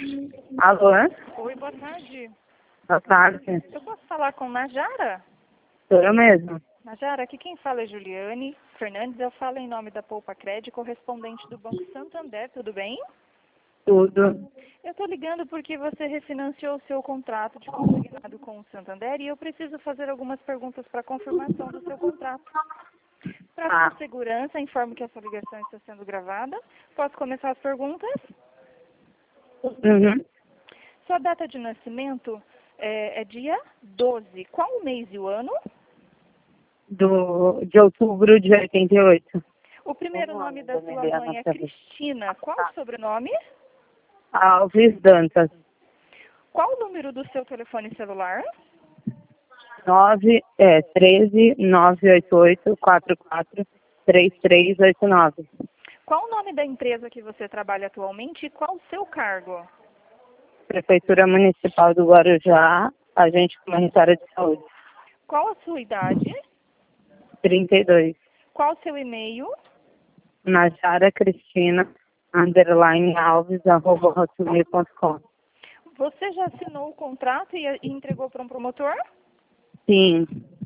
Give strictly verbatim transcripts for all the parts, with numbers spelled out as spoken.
Alô? Oi, boa tarde. Boa tarde. Eu posso falar com Najara? Sou eu mesmo. Najara, aqui quem fala é Juliane Fernandes. Eu falo em nome da Poupa Crédito, correspondente do Banco Santander, tudo bem? Tudo. Eu estou ligando porque você refinanciou o seu contrato de consignado com o Santander e eu preciso fazer algumas perguntas para confirmação do seu contrato. Para Ah. sua segurança, informo que essa ligação está sendo gravada. Posso começar as perguntas? Uhum. Sua data de nascimento é, é dia doze. Qual o mês e o ano? Do, de outubro de oitenta e oito. O primeiro nome da sua mãe é Cristina. Qual o sobrenome? Alves Dantas. Qual o número do seu telefone celular? nove, é, treze, nove oito oito, quatro quatro, três três oito nove. Qual o nome da empresa que você trabalha atualmente e qual o seu cargo? Prefeitura Municipal do Guarujá, agente comunitário de saúde. Qual a sua idade? trinta e dois. Qual o seu e-mail? Najara Cristina, underline Alves, arroba hotmail ponto com. Você já assinou o contrato e, e entregou para um promotor? Sim,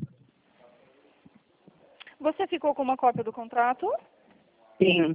Você ficou com uma cópia do contrato? sim.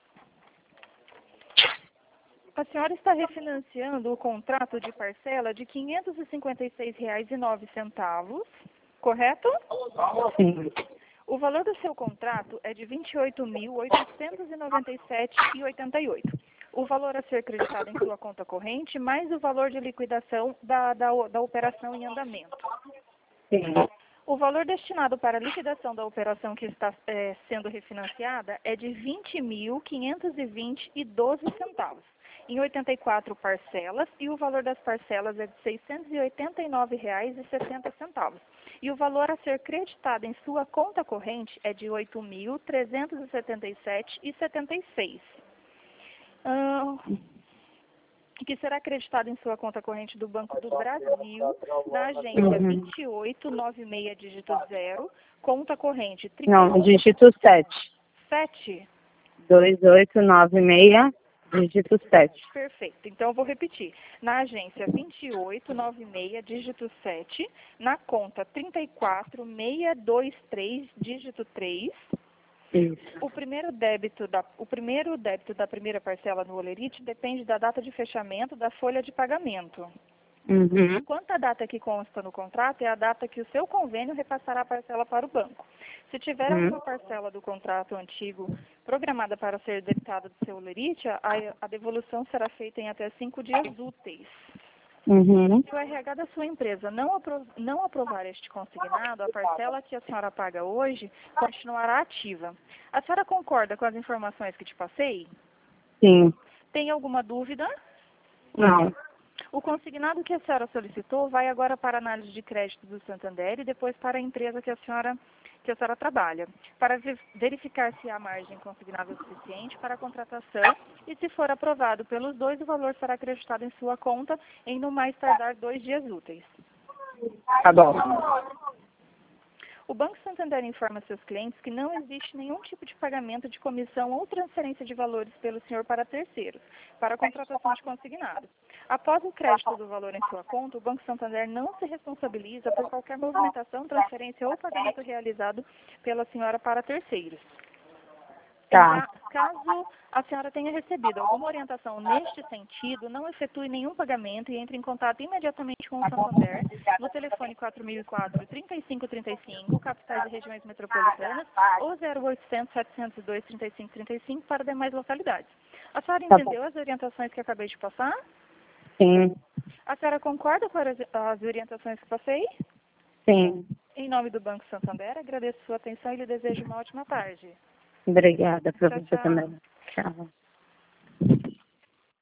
A senhora está refinanciando o contrato de parcela de quinhentos e cinquenta e seis reais e nove centavos, correto? Sim. O valor do seu contrato é de vinte e oito mil, oitocentos e noventa e sete reais e oitenta e oito centavos. O valor a ser creditado em sua conta corrente, mais o valor de liquidação da, da, da operação em andamento. Sim. O valor destinado para a liquidação da operação que está é, sendo refinanciada é de vinte mil, quinhentos e vinte reais e doze centavos, em oitenta e quatro parcelas, e o valor das parcelas é de seiscentos e oitenta e nove reais e setenta centavos. E o valor a ser creditado em sua conta corrente é de oito mil, trezentos e setenta e sete reais e setenta e seis centavos. Ah, que será acreditado em sua conta corrente do Banco do Brasil, na agência Uhum. vinte e oito, noventa e seis, dígito zero, conta corrente Não, dígito sete. sete. dois oito nove seis, dígito sete. Perfeito. Então, eu vou repetir. Na agência vinte e oito, noventa e seis, dígito sete, na conta trinta e quatro, seiscentos e vinte e três, dígito três, Isso. o primeiro débito da, o primeiro débito da primeira parcela no Olerite depende da data de fechamento da folha de pagamento. Uhum. Enquanto a data que consta no contrato é a data que o seu convênio repassará a parcela para o banco. Se tiver Uhum. alguma parcela do contrato antigo programada para ser debitada do seu Olerite, a, a devolução será feita em até cinco dias úteis. Uhum. Se o R H da sua empresa não, apro não aprovar este consignado, a parcela que a senhora paga hoje continuará ativa. A senhora concorda com as informações que te passei? Sim. Tem alguma dúvida? Não. O consignado que a senhora solicitou vai agora para a análise de crédito do Santander e depois para a empresa que a senhora, que a senhora trabalha, para verificar se há margem consignável suficiente para a contratação e, se for aprovado pelos dois, o valor será acreditado em sua conta em no mais tardar dois dias úteis. Tá bom. O Banco Santander informa seus clientes que não existe nenhum tipo de pagamento de comissão ou transferência de valores pelo senhor para terceiros, para a contratação de consignado. Após o crédito do valor em sua conta, o Banco Santander não se responsabiliza por qualquer movimentação, transferência ou pagamento realizado pela senhora para terceiros. Tá. Caso a senhora tenha recebido alguma orientação neste sentido, não efetue nenhum pagamento e entre em contato imediatamente com o Santander no telefone quatro mil e quatro, trinta e cinco trinta e cinco, capitais e regiões metropolitanas, ou zero oitocentos, setecentos e dois, trinta e cinco trinta e cinco para demais localidades. A senhora Tá entendeu bom. as orientações que acabei de passar? Sim. A senhora concorda com as, as orientações que passei? Sim. Em nome do Banco Santander, agradeço sua atenção e lhe desejo uma ótima tarde. Obrigada para Tchau, você tchau. também. Tchau.